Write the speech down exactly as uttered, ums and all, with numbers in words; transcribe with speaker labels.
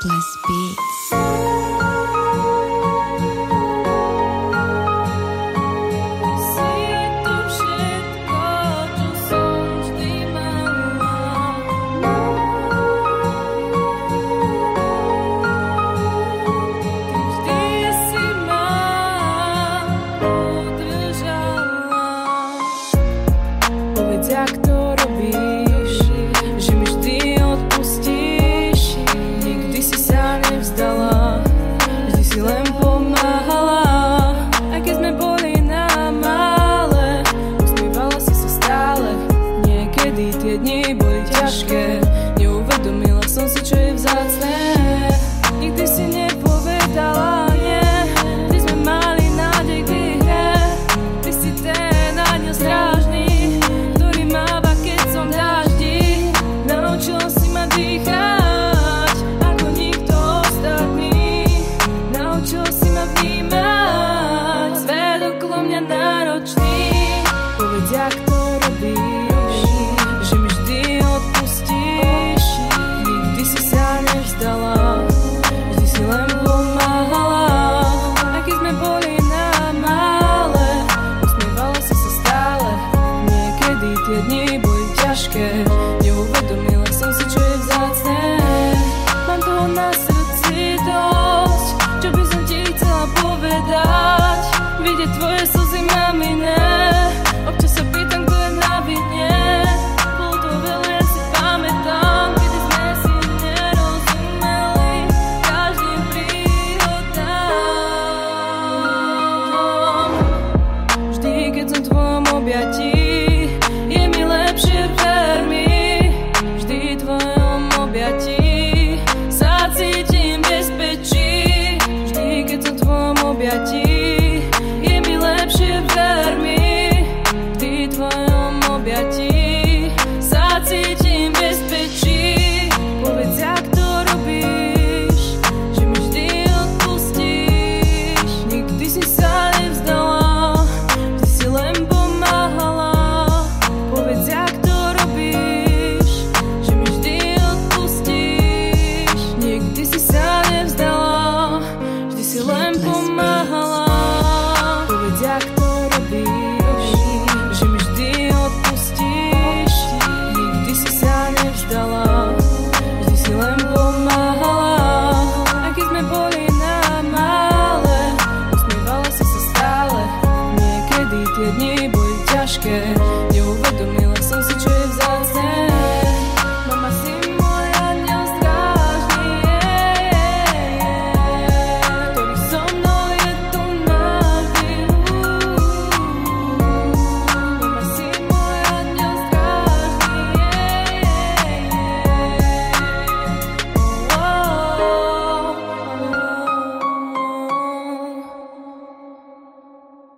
Speaker 1: Restless Beats.
Speaker 2: Jak to robíš, že mi vždy odpustíš. Nikdy si sa nevzdala, vždy si len pomáhala. Aj keď sme boli na mále, usmievala si sa stále. Niekedy tie dni boli ťažké, neuvedomila som si, čo je vzácne. Nikdy si nepovedala nie, vždy sme mali nádej k výhre. Ty si ten aniel strážny, naučila si ma dýchať ako nikto ostatný. Naučila si ma vnímať svet okolo mňa náročný. Povedz, jak to robíš, že mi vždy odpustíš. Nikdy si sa nevzdala, vždy si len pomáhala. Aj keď sme boli na mále, usmievala si sa stále. Niekedy tie dni boli ťažké, neuvedomila som si, čo je vzácne. Mám toho na srdci dosť, čo by som ti chcela povedať. Vidieť tvoje slzy, mamine, občas sa pýtam, kto je na vine. Bolo to veľa, ja si pamätám, kedy sme si nerozumeli každým príhodám. Vždy, keď som v tvojom objatí, je mi lepšie, ver mi. Vždy v tvojom objatí sa cítim bezpečí. Vždy, keď som v tvojom objatí, je mi lepšie, ver mi. Vždy v tvojom objatí